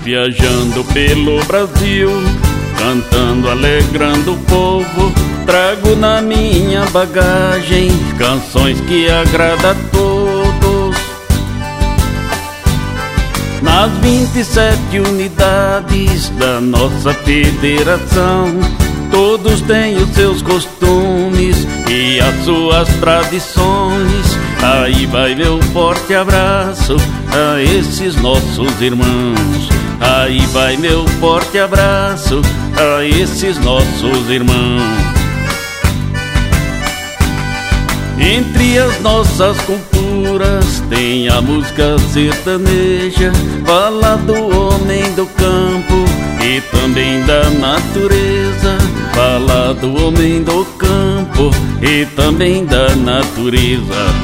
Viajando pelo Brasil, cantando, alegrando o povo, trago na minha bagagem canções que agradam a todos. Nas 27 unidades da nossa federação, todos têm os seus costumes e as suas tradições. Aí vai meu forte abraço a esses nossos irmãos. Aí vai meu forte abraço a esses nossos irmãos. Entre as nossas culturas tem a música sertaneja, fala do homem do campo e também da natureza. Fala do homem do campo e também da natureza.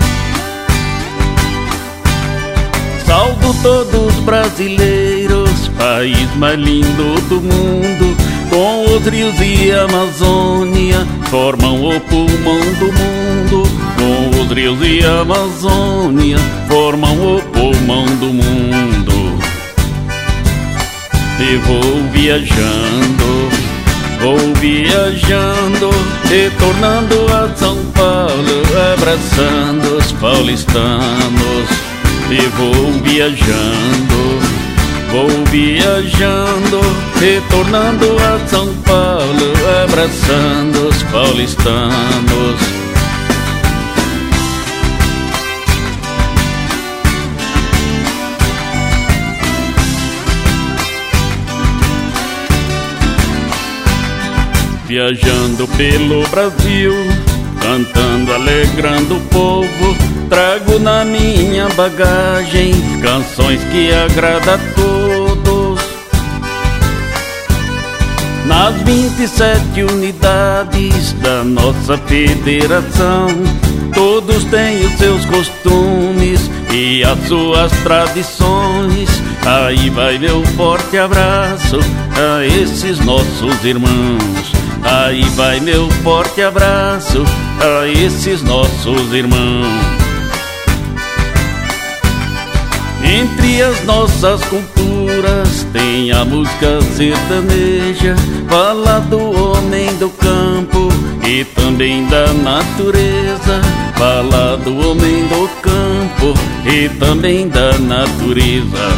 Saldo todos os brasileiros, país mais lindo do mundo, com os rios e a Amazônia formam o pulmão do mundo. Com os rios e a Amazônia formam o pulmão do mundo. E vou viajando, retornando a São Paulo, abraçando os paulistanos. E vou viajando, retornando a São Paulo, abraçando os paulistanos. Viajando pelo Brasil, cantando, alegrando o povo, trago na minha bagagem canções que agradam a todos. Nas 27 unidades da nossa federação, todos têm os seus costumes e as suas tradições. Aí vai meu forte abraço a esses nossos irmãos. Aí vai meu forte abraço a esses nossos irmãos. Entre as nossas culturas tem a música sertaneja, fala do homem do campo e também da natureza. Fala do homem do campo e também da natureza.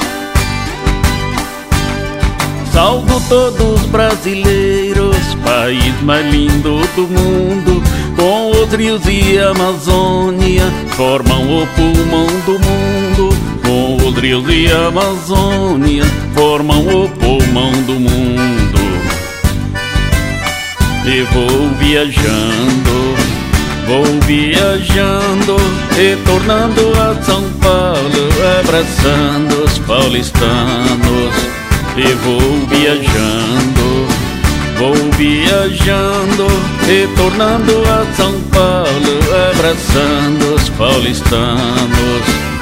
Saldo todos os brasileiros, país mais lindo do mundo, com os rios e a Amazônia formam o pulmão do mundo. Com os rios e a Amazônia formam o pulmão do mundo. E vou viajando, retornando a São Paulo, abraçando os paulistanos. E vou viajando, retornando a São Paulo, abraçando os paulistanos.